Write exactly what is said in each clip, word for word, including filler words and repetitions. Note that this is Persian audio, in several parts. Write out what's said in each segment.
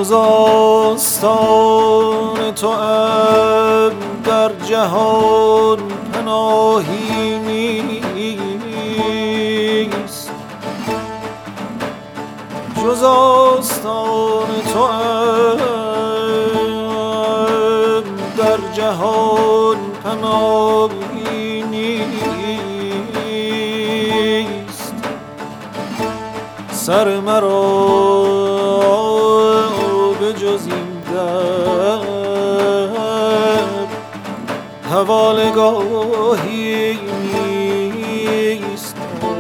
جز آستان تو ام در جهان پناهی نیست، جز آستان تو ام در جهان پناهی نیست. سر مرا به جز این دم حوالگاهی نیست.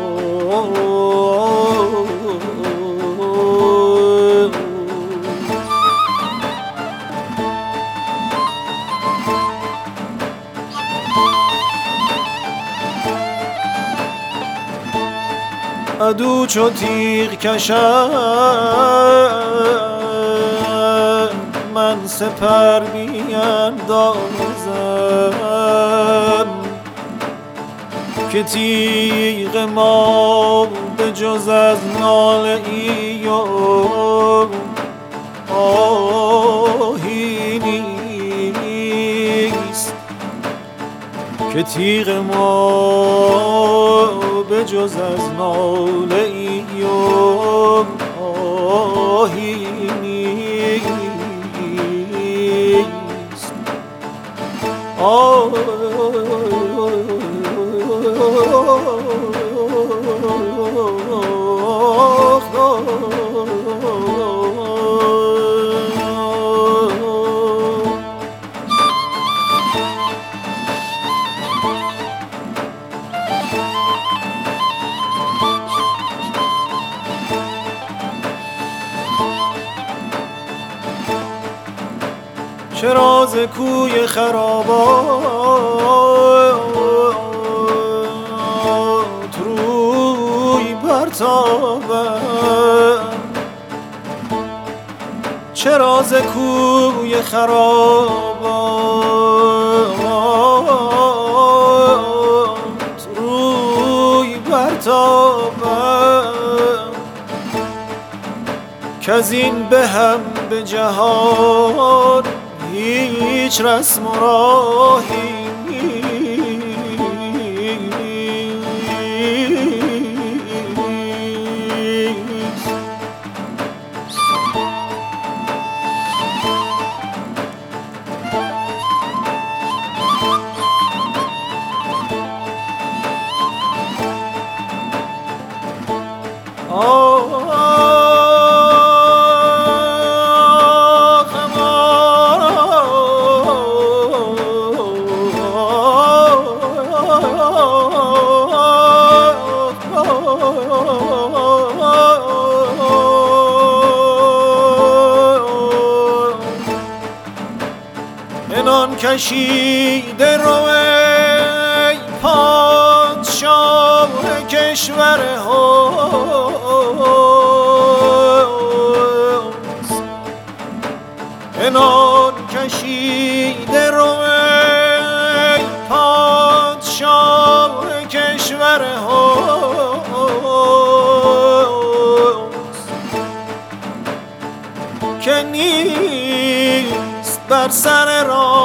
عدو چو تیغ کشد من سپر بیندازم، که تیغ ما به جز از ناله ای و آهی نیست، که تیغ ما به جز از ناله ای و آهی نیست. آه چه راز کوی خرابات روی برتابم، چه راز کوی خرابات روی برتابم، کز این به هم به جهان هیچ رسم و راهی نیست. عنان کشیده رو ای پادشاه کشور حسن، عنان کشیده رو ای پادشاه کشور حسن، که نیست بر سر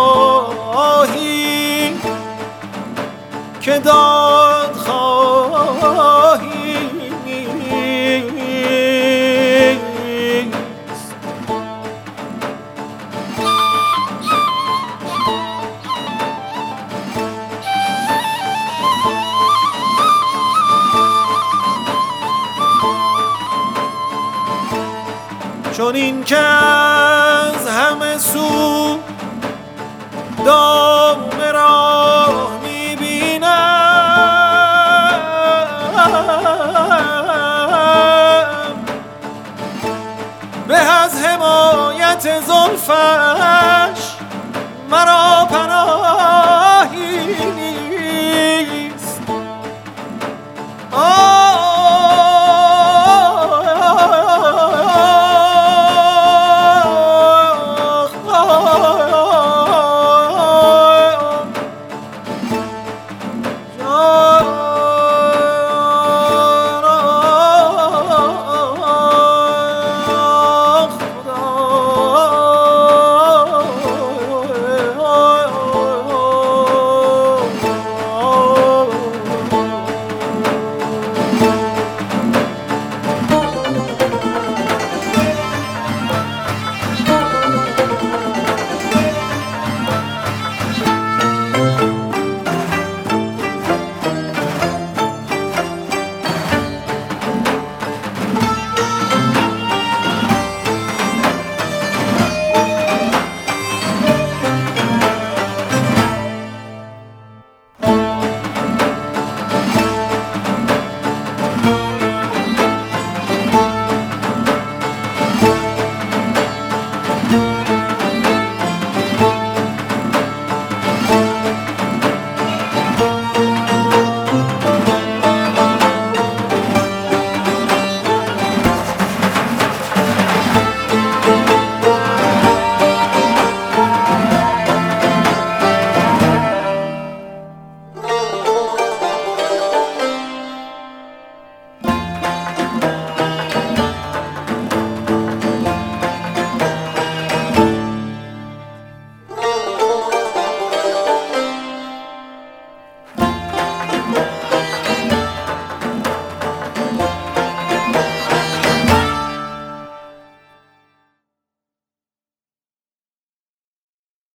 راهی که داد خواهی نیست. چون این که از همه سو دام راه میبینم، به از حمایت زلفش مرا پناه